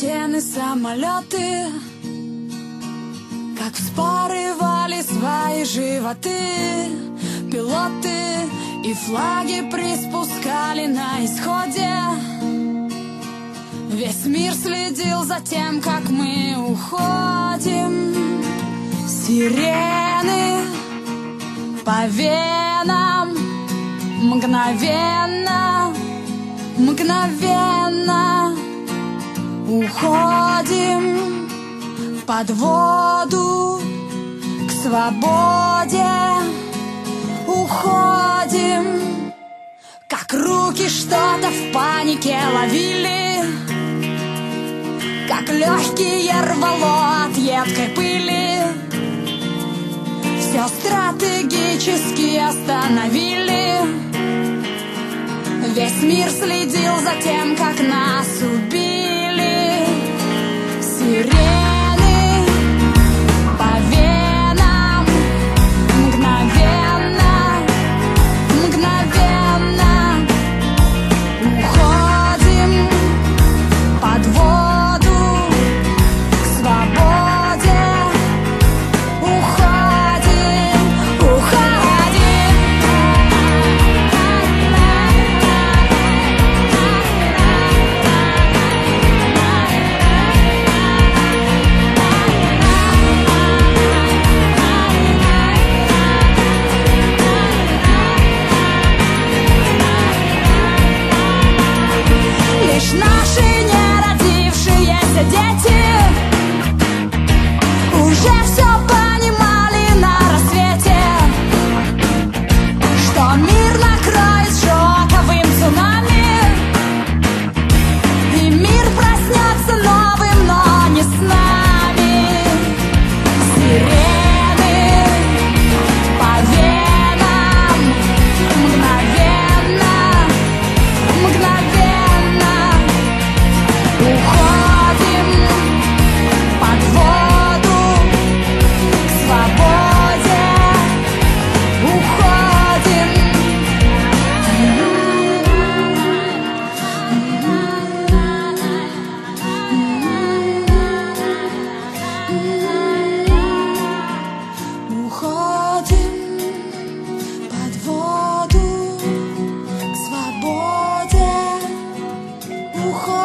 стены, самолеты, как вспарывали свои животы пилоты, и флаги приспускали на исходе. Весь мир следил за тем, как мы уходим. Сирены по венам, мгновенно, мгновенно уходим под воду к свободе. Уходим, как руки что-то в панике ловили, как легкие рвало от едкой пыли. Все стратегически остановили. Весь мир следил за тем, как нас убили. Сирены по венам, мгновенно, мгновенно уходим под воду к свободе. Уходим, уходим. Лишь наши неродившиеся дети уже все понимали на рассвете, что мир накроет шоковым цунами, и мир проснется новым, но не с нами. Сирены по венам, мгновенно, мгновенно уходим под воду к свободе. Уходим. Уходим под воду к свободе. Уходим.